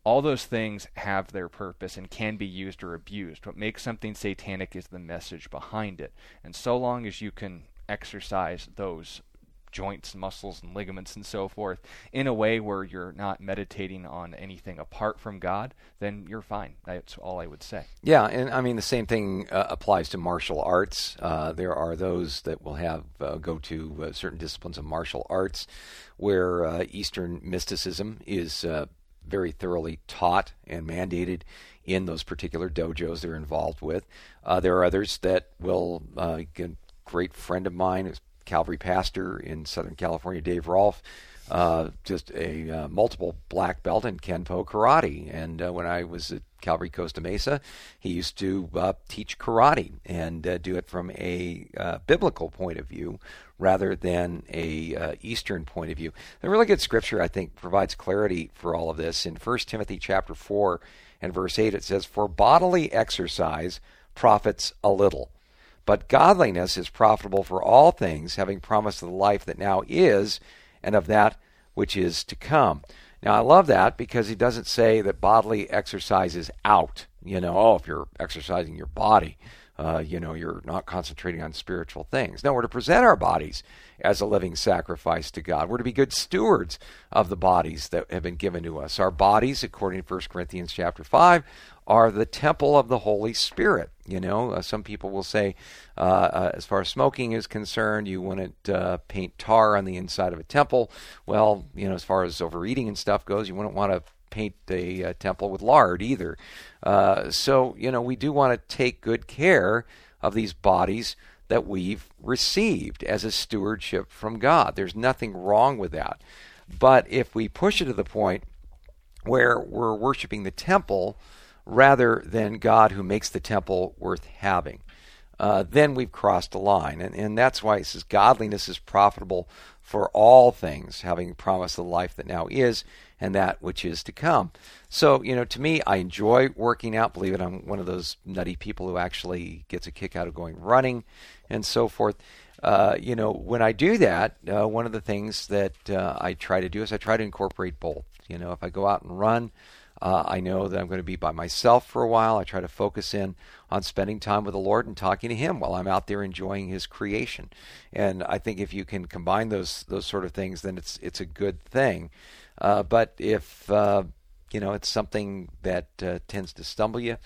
All those things have their purpose and can be used or abused. What makes something satanic is the message behind it. And so long as you can exercise those joints, muscles, and ligaments and so forth in a way where you're not meditating on anything apart from God, then you're fine. That's all I would say. Yeah, and I mean the same thing uh, applies to martial arts. Uh, there are those that will have uh, go to uh, certain disciplines of martial arts where uh, Eastern mysticism is uh, very thoroughly taught and mandated in those particular dojos they're involved with. Uh, there are others that will, uh, a great friend of mine who's Calvary pastor in Southern California, Dave Rolfe, uh, just a uh, multiple black belt in Kenpo karate. And uh, when I was at Calvary Costa Mesa, he used to uh, teach karate and uh, do it from a uh, biblical point of view rather than a uh, Eastern point of view. The really good scripture, I think, provides clarity for all of this. In First Timothy chapter four and verse eight, it says, "For bodily exercise profits a little, but godliness is profitable for all things, having promised of the life that now is and of that which is to come." Now, I love that because he doesn't say that bodily exercise is out. You know, oh, if you're exercising your body, uh, you know, you're not concentrating on spiritual things. No, we're to present our bodies as a living sacrifice to God. We're to be good stewards of the bodies that have been given to us. Our bodies, according to First Corinthians chapter five, are the temple of the Holy Spirit. You know, uh, some people will say, uh, uh, as far as smoking is concerned, you wouldn't uh, paint tar on the inside of a temple. Well, you know, as far as overeating and stuff goes, you wouldn't want to paint a uh, temple with lard either. Uh, so, you know, we do want to take good care of these bodies that we've received as a stewardship from God. There's nothing wrong with that. But if we push it to the point where we're worshiping the temple rather than God who makes the temple worth having, uh, then we've crossed a line. And, and that's why it says godliness is profitable for all things, having promised the life that now is and that which is to come. So, you know, to me, I enjoy working out. Believe it, I'm one of those nutty people who actually gets a kick out of going running and so forth. Uh, you know, when I do that, uh, one of the things that uh, I try to do is I try to incorporate both. You know, if I go out and run, Uh, I know that I'm going to be by myself for a while. I try to focus in on spending time with the Lord and talking to Him while I'm out there enjoying His creation. And I think if you can combine those those sort of things, then it's it's a good thing. Uh, but if uh, you know it's something that uh, tends to stumble you,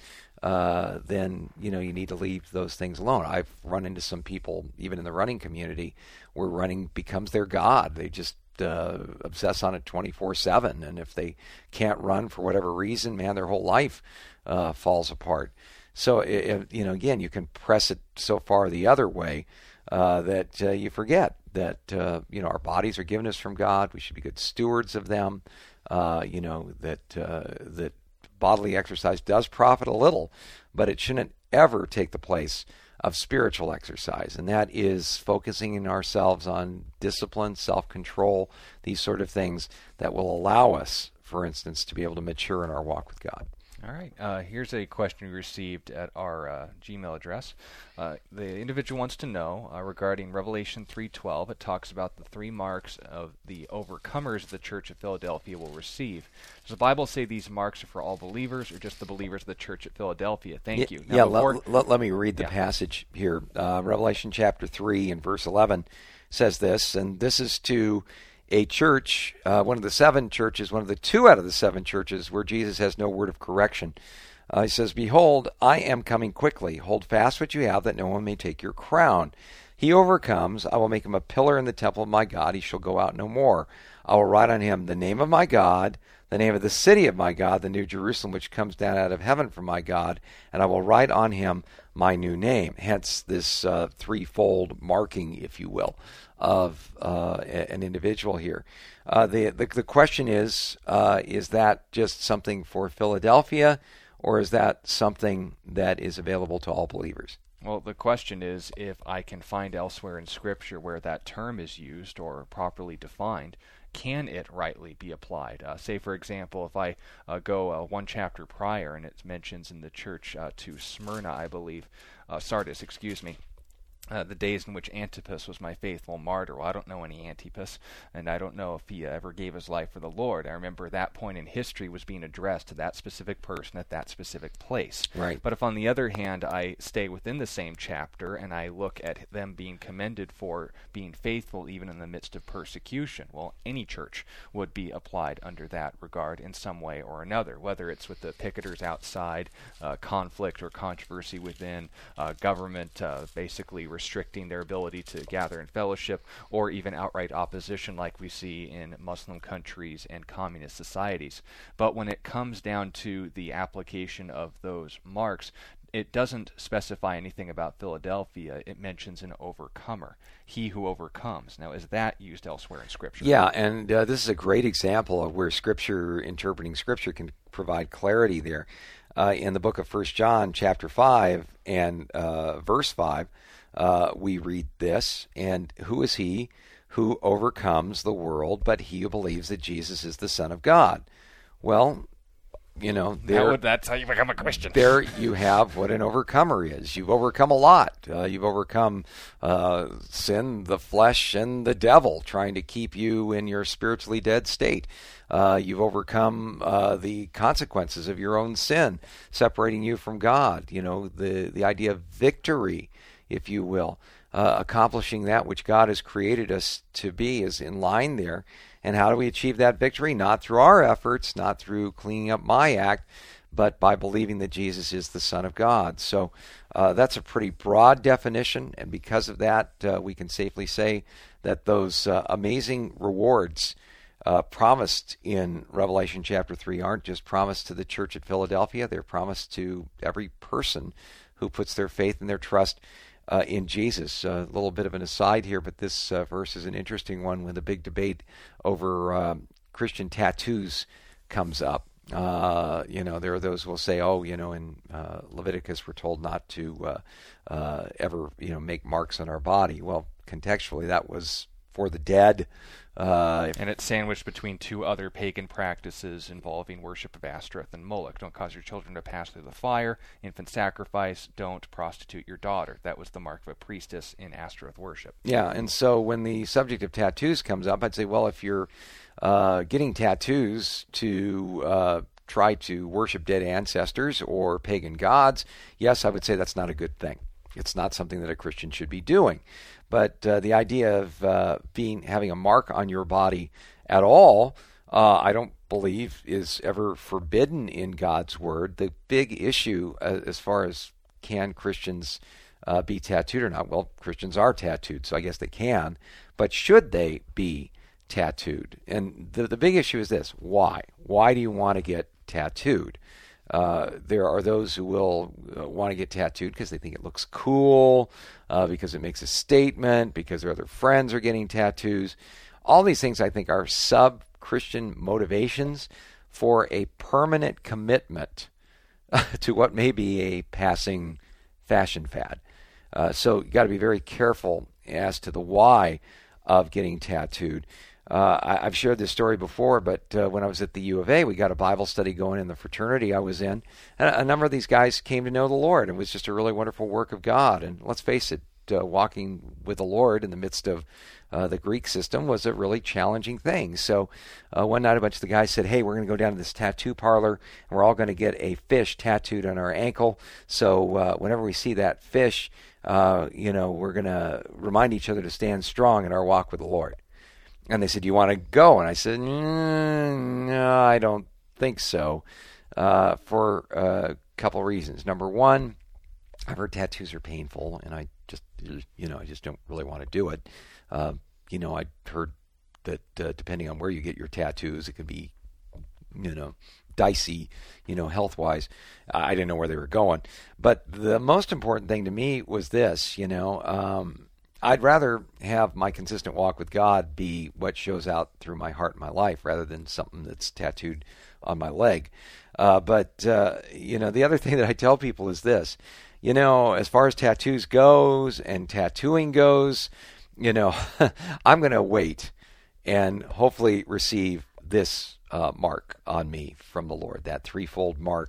uh, then you know you need to leave those things alone. I've run into some people, even in the running community, where running becomes their god. They just Uh, obsess on it twenty-four seven, and if they can't run for whatever reason, man, their whole life uh, falls apart. So, if, you know, again, you can press it so far the other way uh, that uh, you forget that uh, you know our bodies are given us from God. We should be good stewards of them. Uh, you know that uh, that bodily exercise does profit a little, but it shouldn't ever take the place of spiritual exercise, and that is focusing in ourselves on discipline, self-control, these sort of things that will allow us, for instance, to be able to mature in our walk with God. All right. Uh, here's a question we received at our uh, Gmail address. Uh, the individual wants to know uh, regarding Revelation three twelve. It talks about the three marks of the overcomers the Church of Philadelphia will receive. Does the Bible say these marks are for all believers or just the believers of the Church at Philadelphia? Thank yeah, you. Now yeah, before, let, let, let me read the yeah. passage here. Uh, Revelation chapter three and verse eleven says this, and this is to a church, uh, one of the seven churches, one of the two out of the seven churches where Jesus has no word of correction. Uh, he says, "Behold, I am coming quickly. Hold fast what you have, that no one may take your crown. He overcomes, I will make him a pillar in the temple of my God. He shall go out no more. I will write on him the name of my God, the name of the city of my God, the new Jerusalem, which comes down out of heaven from my God, and I will write on him my new name." Hence this uh, threefold marking, if you will, of uh, an individual here. Uh, the, the the question is, uh, is that just something for Philadelphia, or is that something that is available to all believers? Well, the question is if I can find elsewhere in Scripture where that term is used or properly defined, can it rightly be applied? Uh, say, for example, if I uh, go uh, one chapter prior and it mentions in the church uh, to Smyrna, I believe, uh, Sardis, excuse me, Uh, the days in which Antipas was my faithful martyr. Well, I don't know any Antipas, and I don't know if he uh, ever gave his life for the Lord. I remember that point in history was being addressed to that specific person at that specific place. Right. But if, on the other hand, I stay within the same chapter and I look at them being commended for being faithful even in the midst of persecution, well, any church would be applied under that regard in some way or another, whether it's with the picketers outside, uh, conflict or controversy within, uh, government uh, basically restricting their ability to gather in fellowship, or even outright opposition like we see in Muslim countries and communist societies. But when it comes down to the application of those marks, it doesn't specify anything about Philadelphia. It mentions an overcomer, he who overcomes. Now, is that used elsewhere in Scripture? Yeah, and uh, this is a great example of where Scripture, interpreting Scripture, can provide clarity there. Uh, in the book of First John, chapter five and uh, verse five, Uh, we read this, and who is he who overcomes the world but he who believes that Jesus is the Son of God? Well, you know, there, How would, that's how you become a Christian. There you have what an overcomer is. You've overcome a lot. Uh, you've overcome uh, sin, the flesh, and the devil, trying to keep you in your spiritually dead state. Uh, you've overcome uh, the consequences of your own sin, separating you from God. You know, the, the idea of victory, if you will, uh, accomplishing that which God has created us to be is in line there. And how do we achieve that victory? Not through our efforts, not through cleaning up my act, but by believing that Jesus is the Son of God. So uh, that's a pretty broad definition, and because of that, uh, we can safely say that those uh, amazing rewards uh, promised in Revelation chapter three aren't just promised to the church at Philadelphia, they're promised to every person who puts their faith and their trust Uh, in Jesus. A uh, little bit of an aside here, but this uh, verse is an interesting one when the big debate over uh, Christian tattoos comes up. Uh, you know, there are those who will say, oh, you know, in uh, Leviticus we're told not to uh, uh, ever, you know, make marks on our body. Well, contextually that was for the dead. Uh, and it's sandwiched between two other pagan practices involving worship of Ashtoreth and Moloch. Don't cause your children to pass through the fire. Infant sacrifice. Don't prostitute your daughter. That was the mark of a priestess in Ashtoreth worship. Yeah, and so when the subject of tattoos comes up, I'd say, well, if you're uh, getting tattoos to uh, try to worship dead ancestors or pagan gods, yes, I would say that's not a good thing. It's not something that a Christian should be doing. But uh, the idea of uh, being having a mark on your body at all, uh, I don't believe is ever forbidden in God's Word. The big issue uh, as far as can Christians uh, be tattooed or not, well, Christians are tattooed, so I guess they can. But should they be tattooed? And the, the big issue is this. Why? Why do you want to get tattooed? Uh, there are those who will uh, want to get tattooed because they think it looks cool, uh, because it makes a statement, because their other friends are getting tattoos. All these things, I think, are sub-Christian motivations for a permanent commitment to what may be a passing fashion fad. Uh, so you got to be very careful as to the why of getting tattooed. Uh, I, I've shared this story before, but uh, when I was at the U of A, we got a Bible study going in the fraternity I was in, and a, a number of these guys came to know the Lord. It was just a really wonderful work of God, and let's face it, uh, walking with the Lord in the midst of uh, the Greek system was a really challenging thing. So uh, one night a bunch of the guys said, hey, we're going to go down to this tattoo parlor, and we're all going to get a fish tattooed on our ankle, so uh, whenever we see that fish, uh, you know, we're going to remind each other to stand strong in our walk with the Lord. And they said, do you want to go? And I said, mm, no, I don't think so, uh, for a couple of reasons. Number one, I've heard tattoos are painful, and I just, you know, I just don't really want to do it. Uh, you know, I heard that uh, depending on where you get your tattoos, it can be, you know, dicey, you know, health-wise. I didn't know where they were going. But the most important thing to me was this, you know, um, I'd rather have my consistent walk with God be what shows out through my heart and my life rather than something that's tattooed on my leg. Uh, but, uh, you know, the other thing that I tell people is this. You know, as far as tattoos goes and tattooing goes, you know, I'm going to wait and hopefully receive this uh, mark on me from the Lord, that threefold mark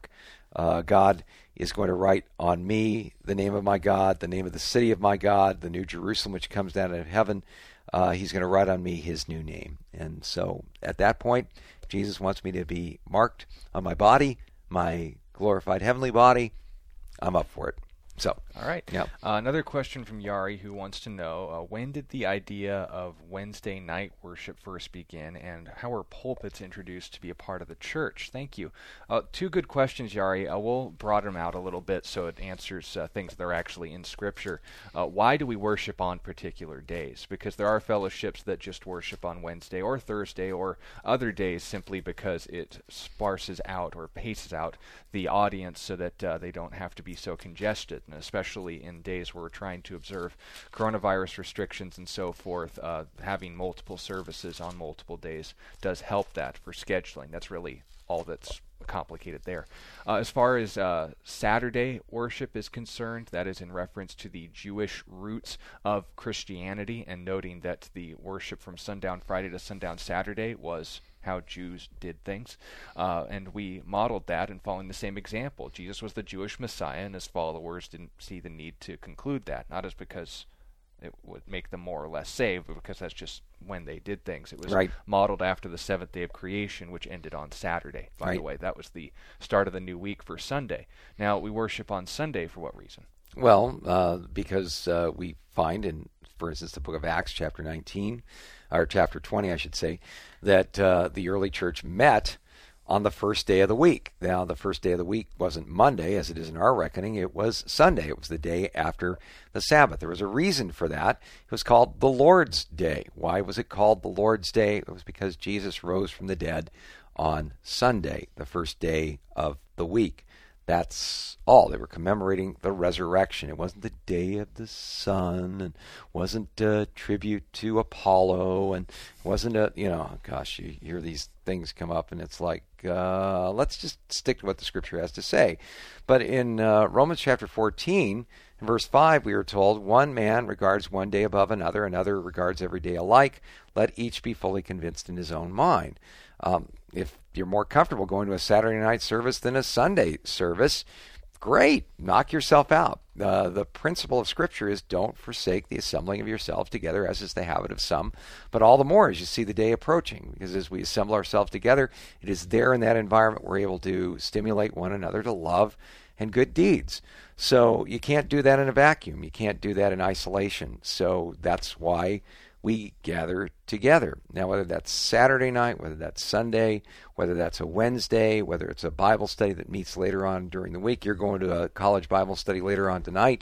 Uh, God is going to write on me the name of my God, the name of the city of my God, the new Jerusalem which comes down out of heaven. Uh, he's going to write on me his new name. And so at that point, Jesus wants me to be marked on my body, my glorified heavenly body. I'm up for it. So, all right. Yeah. Uh, another question from Yari, who wants to know, uh, when did the idea of Wednesday night worship first begin, and how were pulpits introduced to be a part of the church? Thank you. Uh, two good questions, Yari. Uh, we'll broaden them out a little bit so it answers uh, things that are actually in Scripture. Uh, why do we worship on particular days? Because there are fellowships that just worship on Wednesday or Thursday or other days simply because it sparses out or paces out the audience so that uh, they don't have to be so congested. And especially in days where we're trying to observe coronavirus restrictions and so forth, uh, having multiple services on multiple days does help that for scheduling. That's really all that's complicated there. Uh, as far as uh, Saturday worship is concerned, that is in reference to the Jewish roots of Christianity, and noting that the worship from sundown Friday to sundown Saturday was how Jews did things, uh, and we modeled that and following the same example. Jesus was the Jewish Messiah, and his followers didn't see the need to conclude that, not as because it would make them more or less saved, but because that's just when they did things. It was right. modeled after the seventh day of creation, which ended on Saturday. By right. the way, that was the start of the new week for Sunday. Now, we worship on Sunday for what reason? Well, uh, because uh, we find in, for instance, the book of Acts, chapter nineteen, or chapter twenty, I should say, that uh, the early church met on the first day of the week. Now, the first day of the week wasn't Monday, as it is in our reckoning. It was Sunday. It was the day after the Sabbath. There was a reason for that. It was called the Lord's Day. Why was it called the Lord's Day? It was because Jesus rose from the dead on Sunday, the first day of the week. That's all. They were commemorating the resurrection. It wasn't the day of the sun, and wasn't a tribute to Apollo, and wasn't a, you know, gosh, you hear these things come up, and it's like, uh, let's just stick to what the Scripture has to say. But in uh, Romans chapter fourteen, in verse five, we are told, one man regards one day above another, another regards every day alike. Let each be fully convinced in his own mind. Um, if you're more comfortable going to a Saturday night service than a Sunday service, great. Knock yourself out. Uh, the principle of Scripture is don't forsake the assembling of yourselves together, as is the habit of some, but all the more as you see the day approaching. Because as we assemble ourselves together, it is there in that environment we're able to stimulate one another to love and good deeds. So you can't do that in a vacuum. You can't do that in isolation. So that's why we gather together. Now, whether that's Saturday night, whether that's Sunday, whether that's a Wednesday, whether it's a Bible study that meets later on during the week, you're going to a college Bible study later on tonight,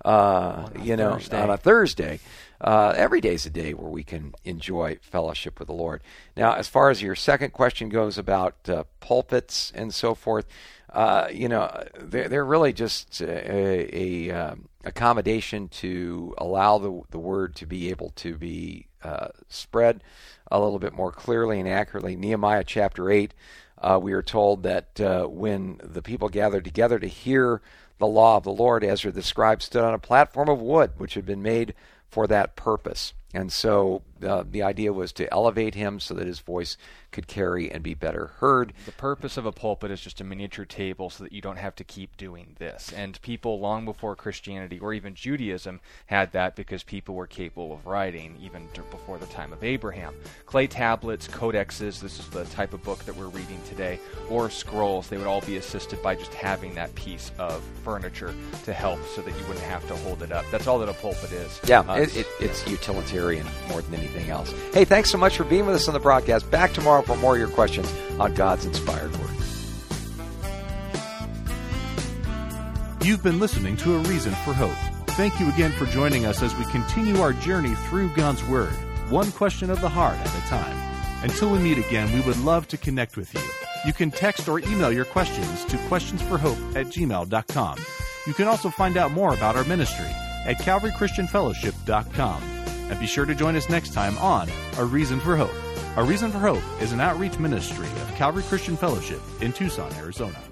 uh, you know, Thursday. on a Thursday. Uh, every day's a day where we can enjoy fellowship with the Lord. Now, as far as your second question goes about uh, pulpits and so forth, uh, you know, they're, they're really just a, a um, accommodation to allow the the word to be able to be uh, spread a little bit more clearly and accurately. Nehemiah chapter eight, uh, we are told that uh, when the people gathered together to hear the law of the Lord, Ezra the scribe stood on a platform of wood which had been made for that purpose. And so uh, the idea was to elevate him so that his voice could carry and be better heard. The purpose of a pulpit is just a miniature table so that you don't have to keep doing this. And people long before Christianity or even Judaism had that because people were capable of writing even t- before the time of Abraham. Clay tablets, codexes, this is the type of book that we're reading today, or scrolls, they would all be assisted by just having that piece of furniture to help so that you wouldn't have to hold it up. That's all that a pulpit is. Yeah, Uh, it, it, it's utilitarian more than anything else. Hey, thanks so much for being with us on the broadcast. Back tomorrow for more of your questions on God's inspired word. You've been listening to A Reason for Hope. Thank you again for joining us as we continue our journey through God's Word, one question of the heart at a time. Until we meet again, we would love to connect with you. You can text or email your questions to questions for hope at gmail dot com. You can also find out more about our ministry at calvary christian fellowship dot com. And be sure to join us next time on A Reason for Hope. A Reason for Hope is an outreach ministry of Calvary Christian Fellowship in Tucson, Arizona.